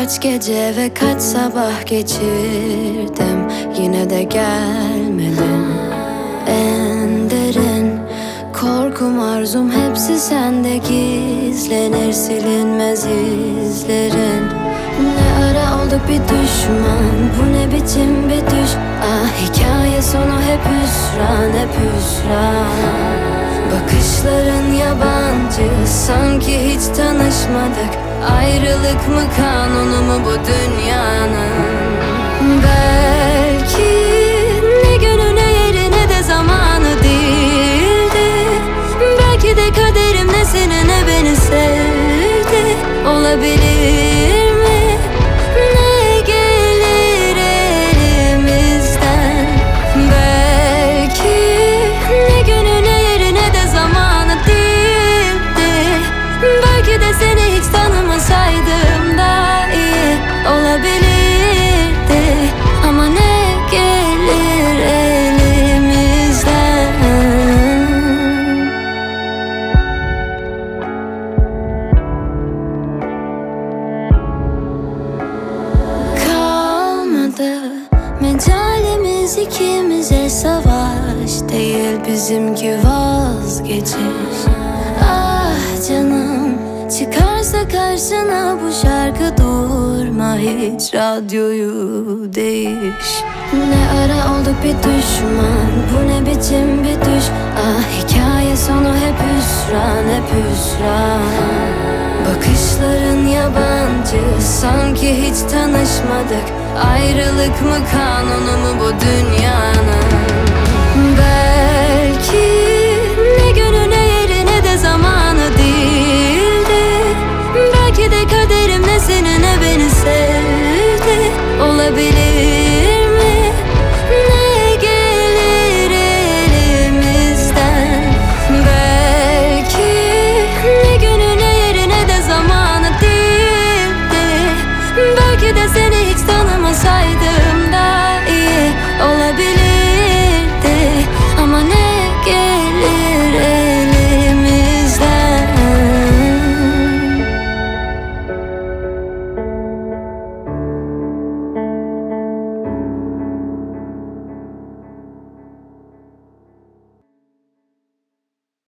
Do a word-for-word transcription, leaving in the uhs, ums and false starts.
Kaç gece ve kaç sabah geçirdim, yine de gelmedin. En derin korkum, arzum hepsi sende gizlenir, silinmez izlerin. Ne ara olduk bir düşman, bu ne biçim bir düş. Ah, hikaye sonu hep hüsran, hep hüsran. Bakışların yabancı, sanki hiç tanışmadık. Ayrılık mı kanunu mu bu dünyanın? Belki ne günü ne yeri ne de zamanı değildi. Belki de kaderim ne seni ne beni sevdi. Olabilir mi? Ne gelir elimizden? Belki ne günü ne yeri ne de zamanı değildi. Belki de seni hiç tanımasaydım daha iyi olabilirdi. Ama ne gelir elimizden? Kalmadı mecalimiz, ikimize savaş değil bizimki vazgeçiş. Ah canım, çıkarsa karşına bu şarkı durma, hiç radyoyu değiş. Ne ara olduk bir düşman, bu ne biçim bir düş. Ah, hikaye sonu hep hüsran, hep hüsran. Bakışların yabancı, sanki hiç tanışmadık. Ayrılık mı kanunu mu bu dünyanın? Belki ne günü ne yeri ne de zamanı değildi. Belki de kaderim ne seni ne beni sevdi. Olabilir